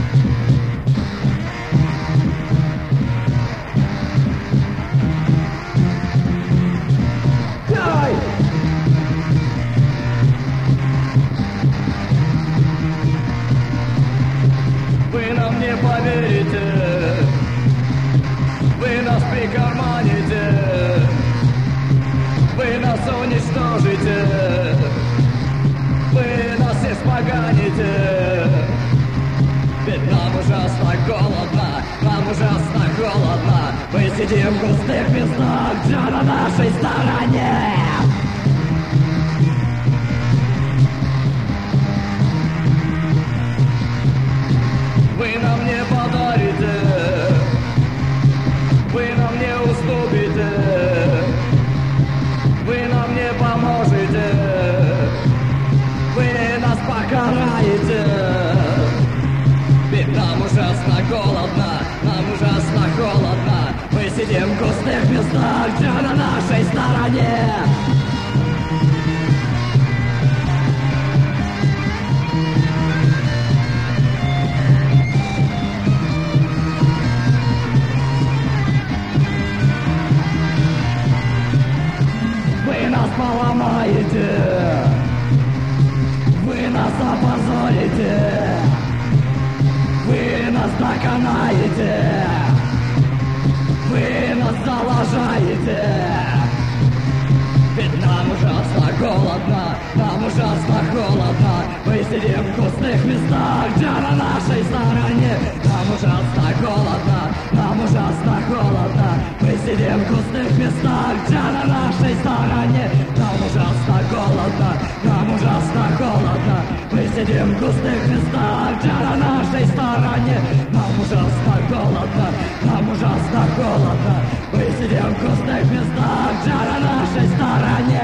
Вы нам не поверите, вы нас прикарманите, вы нас уничтожите, вы нас испоганите. Ведь нам ужасно голодно, нам ужасно голодно. Мы сидим в пустых местах, где на нашей стороне. Вы нам не подарите, вы нам не уступите, вы нам не поможете, вы нас покараете. Ведь нам ужасно голодно, нам ужасно холодно. Мы сидим в густых местах, где на нашей стороне. Вы нас поломаете, вы нас опозорите, вы нас доконаете, вы нас залажаете. Ведь нам ужасно голодно, нам ужасно холодно. Мы сидим в пустых местах, где на нашей стороне. Нам ужасно голодно, нам ужасно холодно. Мы сидим в пустых местах, где на нашей стороне. Нам ужасно голодно, нам ужасно холодно. Мы сидим в пустых местах, где на нашей стороне. Нам ужасно голодно, нам ужасно холодно. Мы сидим в пустых местах, где на нашей стороне.